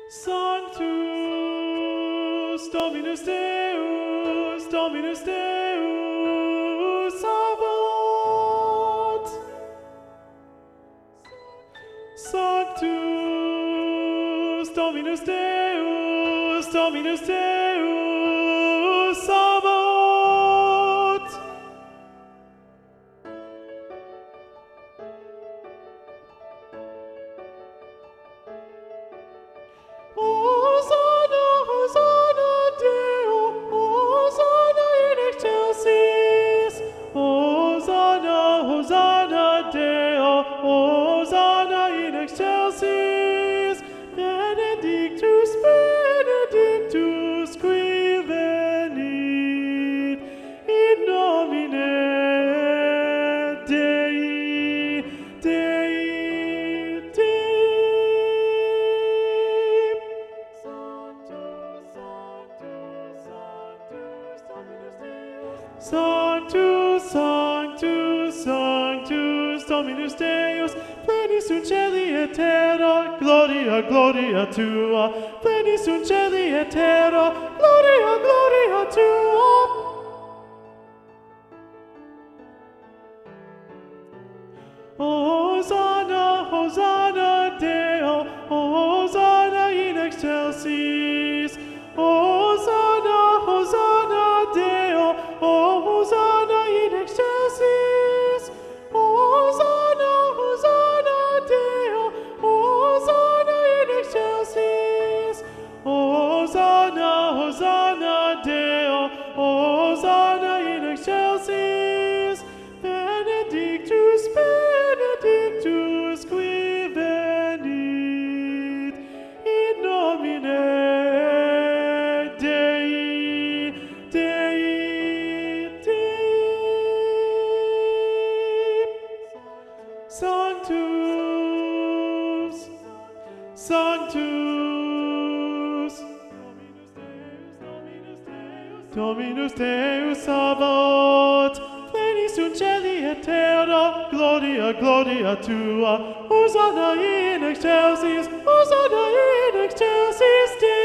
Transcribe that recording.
Sanctus Dominus Deus, Dominus Deus, Sabaoth. Sanctus Dominus Deus, Dominus Deus, Sabaoth. Hosanna, Hosanna Deo, Hosanna in excelsis. Hosanna, Hosanna Deo, Hosanna in excelsis. Benedictus, Benedictus qui venit in nomine Dei, Dei, Dei. Sanctus, Sanctus, Sanctus, Dominus Deus, pleni sunt celi et terra, gloria, gloria tua, pleni sunt celi et terra, gloria, gloria tua. Hosanna, Hosanna Deo, Hosanna in excelsis. Hosanna, Hosanna Deo, Hosanna in excelsis. Hosanna, Hosanna Deo, Hosanna in excelsis. Hosanna, Hosanna Deo, Hosanna in excelsis. Benedictus, Benedictus qui venit in nomine Dei, Dei, Dei. Sanctus, Sanctus, Dominus Deus Sabaoth, pleni sunt celi et terra, gloria, gloria tua, Hosanna in excelsis, Hosanna in excelsis Deo.